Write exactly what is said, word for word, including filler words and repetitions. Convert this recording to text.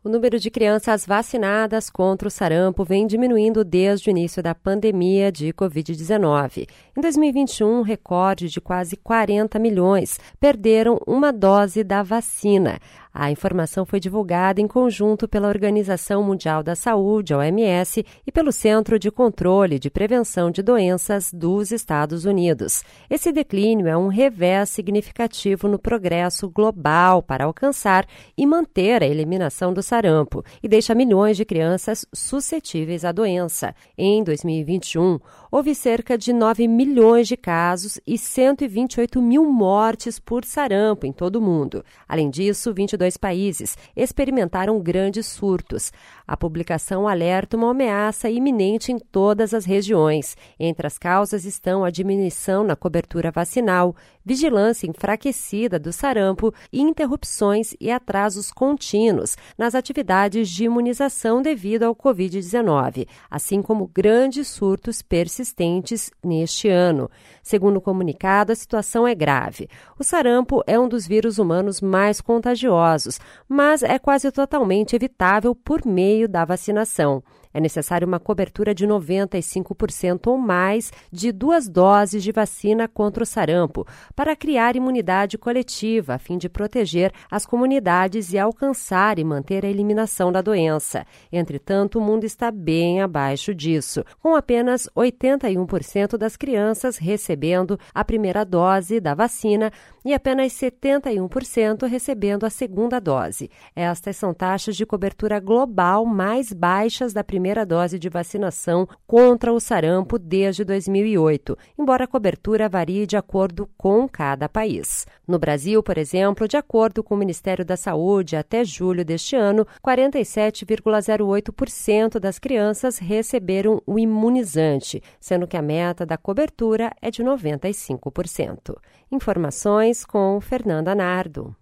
O número de crianças vacinadas contra o sarampo vem diminuindo desde o início da pandemia de covid dezenove. Em dois mil e vinte e um, um recorde de quase quarenta milhões perderam uma dose da vacina. A informação foi divulgada em conjunto pela Organização Mundial da Saúde, a O M S, e pelo Centro de Controle de Prevenção de Doenças dos Estados Unidos. Esse declínio é um revés significativo no progresso global para alcançar e manter a eliminação do sarampo e deixa milhões de crianças suscetíveis à doença. Em dois mil e vinte e um, houve cerca de nove milhões de casos e cento e vinte e oito mil mortes por sarampo em todo o mundo. Além disso, vinte e dois países experimentaram grandes surtos. A publicação alerta uma ameaça iminente em todas as regiões. Entre as causas estão a diminuição na cobertura vacinal, vigilância enfraquecida do sarampo e interrupções e atrasos contínuos nas atividades de imunização devido ao covid dezenove, assim como grandes surtos persistentes neste ano. Segundo o comunicado, a situação é grave. O sarampo é um dos vírus humanos mais contagiosos, mas é quase totalmente evitável por meio da vacinação. É necessária uma cobertura de noventa e cinco por cento ou mais de duas doses de vacina contra o sarampo para criar imunidade coletiva, a fim de proteger as comunidades e alcançar e manter a eliminação da doença. Entretanto, o mundo está bem abaixo disso, com apenas oitenta e um por cento das crianças recebendo a primeira dose da vacina e apenas setenta e um por cento recebendo a segunda dose. Estas são taxas de cobertura global mais baixas da primeira primeira dose de vacinação contra o sarampo desde dois mil e oito, embora a cobertura varie de acordo com cada país. No Brasil, por exemplo, de acordo com o Ministério da Saúde, até julho deste ano, quarenta e sete vírgula zero oito por cento das crianças receberam o imunizante, sendo que a meta da cobertura é de noventa e cinco por cento. Informações com Fernanda Nardo.